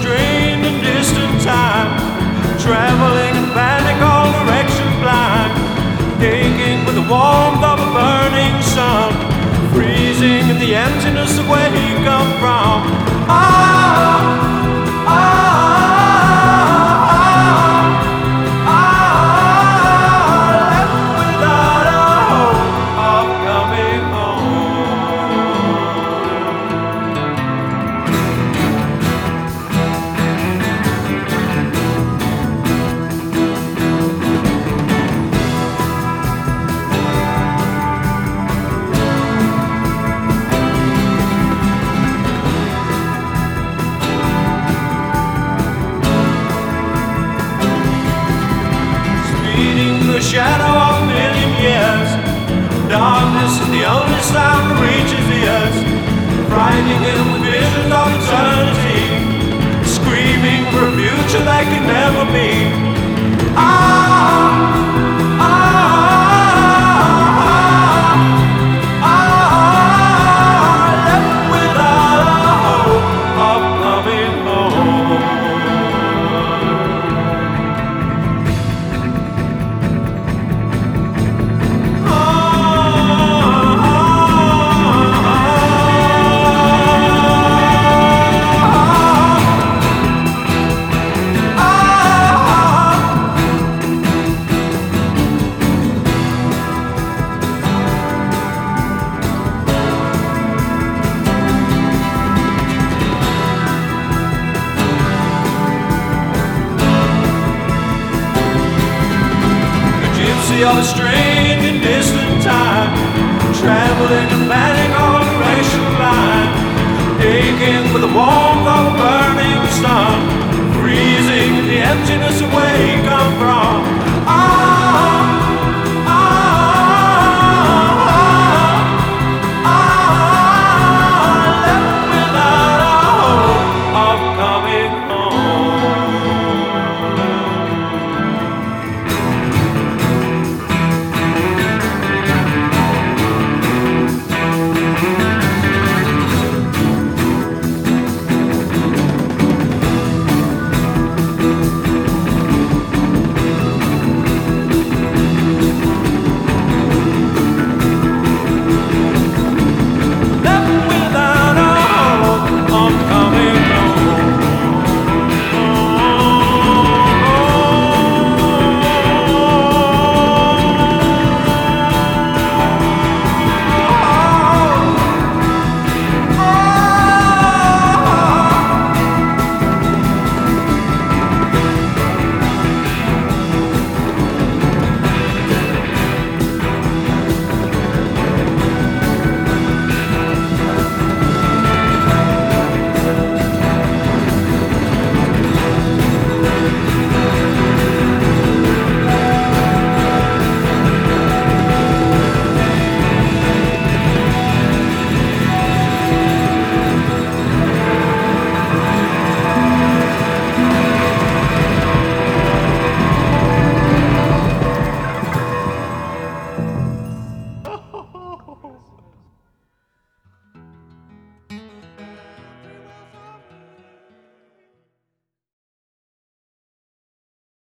strange and distant time, traveling in panic, all direction blind, aching with the warmth of a burning sun, freezing in the emptiness of where he come from. Left without a hope of coming the shadow of a million years. Darkness is the only sound that reaches ears, frightening him with visions of eternity, screaming for a future that can never be. Left without a hope of coming home. Of a strange and distant time, traveling in panic, all direction blind, aching for the warmth of a burning